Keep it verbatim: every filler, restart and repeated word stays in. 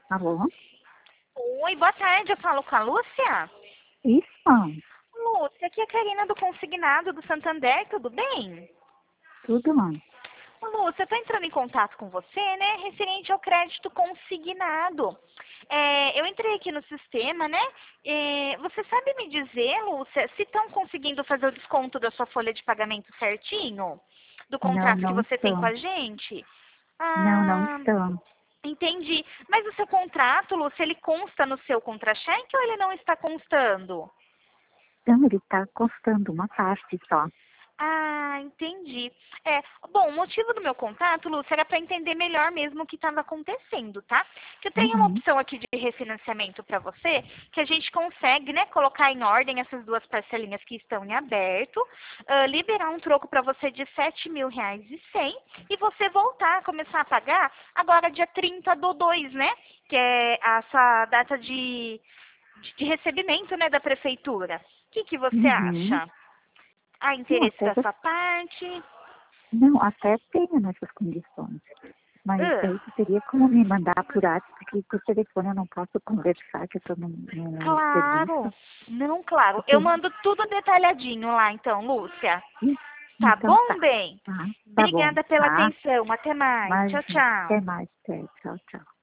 Alô? Oi, boa tarde, eu falo com a Lúcia. Isso, Lúcia, aqui é a Karina do Consignado do Santander, tudo bem? tudo, mano. Ô, Lúcia, eu tô entrando em contato com você, né, referente ao crédito consignado. É, eu entrei aqui no sistema, né, é, você sabe me dizer, Lúcia, se estão conseguindo fazer o desconto da sua folha de pagamento certinho? Do Não, contrato que não você tem com estão. a gente? Não, não Ah, estão. entendi. Mas o seu contrato, Lúcia, ele consta no seu contra-cheque ou ele não está constando? Então, ele está custando uma parte só. Ah, entendi. É, bom, o motivo do meu contato, Lúcia, era para entender melhor mesmo o que estava acontecendo, tá? Que eu tenho uma Uhum. opção aqui de refinanciamento para você, que a gente consegue, né, colocar em ordem essas duas parcelinhas que estão em aberto, ah, liberar um troco para você de sete mil reais e cem e você voltar a começar a pagar agora dia trinta do dois, né? Que é a sua data de, de, de recebimento, né, da prefeitura. O que, que você Uhum. acha? Há Não, interesse até, da sua parte? não, até tenho nessas condições. Mas Ah, daí tu teria como me mandar por WhatsApp, porque por telefone eu não posso conversar, que eu estou no, no serviço. claro. Não, claro. Porque, Eu mando tudo detalhadinho lá, então, Lúcia. Tá então bom, tá, bem? tá, tá bom, Obrigada pela tá. atenção. Até mais. Mas Tchau, até tchau. mais, até, tchau, tchau.